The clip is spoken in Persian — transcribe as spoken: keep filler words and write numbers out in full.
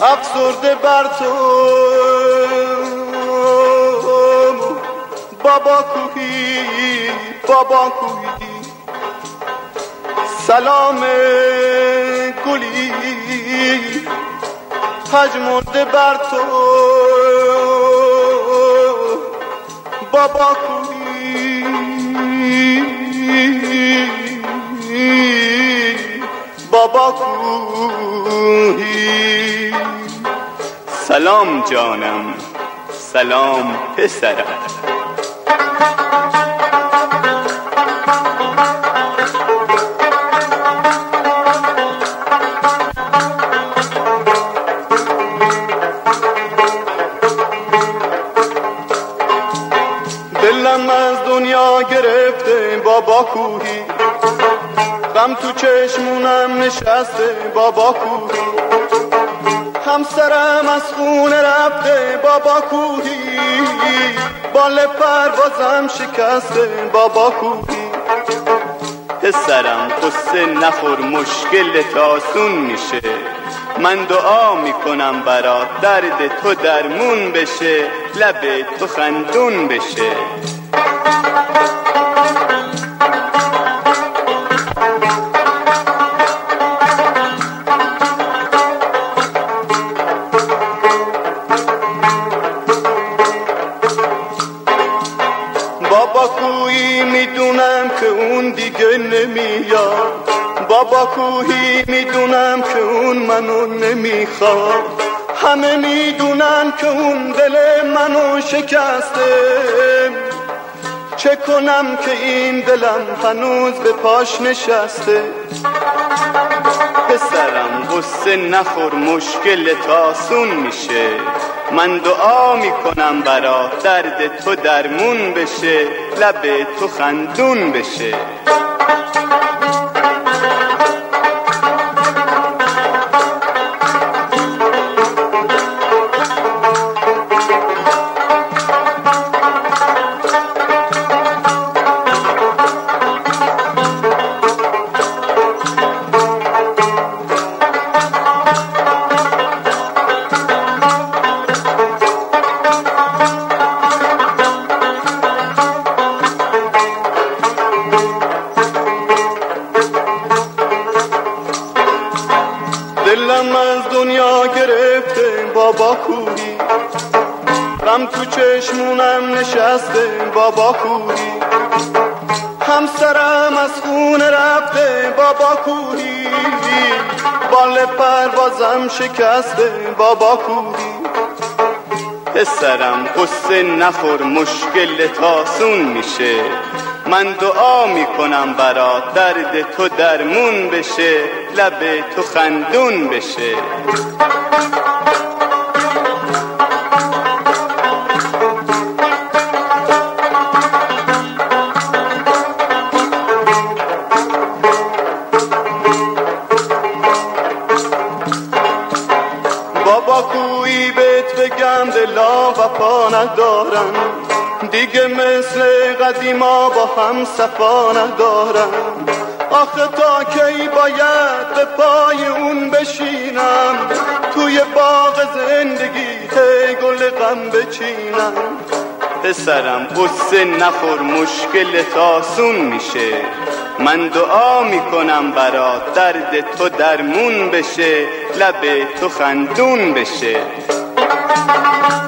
افسرده بر تو بابا کوهی بابا کوهی، سلام گلی پژمرده بر تو بابا کوهی بابا کوهی. سلام جانم سلام پسرم. دلم از دنیا گرفته بابا کوهی، غم تو چشمونم نشسته بابا کوهی، همسرم از خونه رفته بابا کوهی، بال پروازم شکسته بابا کوهی. پسرم قصه نخور مشکلت آسون میشه، من دعا میکنم برات درد تو درمون بشه، لب تو خندون بشه. بابا کوهی میدونم که اون دیگه نمیاد، بابا کوهی میدونم که اون منو نمیخواد، همه میدونن که اون دل منو شکسته، چه کنم که این دلم هنوز به پاش نشسته. پسرم غصه نخور مشکلت آسون میشه، من دعا میکنم برات درد تو درمون بشه، لب تو خندون بشه. دلم از دنیا گرفته بابا کوهی، غم تو چشمونم نشسته بابا کوهی، همسرم از خونه رفته بابا کوهی، بال پروازم شکسته بابا کوهی. پسرم قصه نخور مشکلت آسون میشه، من دعا میکنم برات درد تو درمون بشه، لب تو خندون بشه. بابا کوهی بهت بگم دلا وفا ندارن، دیگه مثل قدیما با هم صفا ندارن، آخه تا کی باید به پای اون بشینم، توی باغ زندگی ته گل غم بچینم. پسرم قصه نخور مشکلت آسون میشه، من دعا میکنم برات درد تو درمون بشه، لب تو خندون بشه.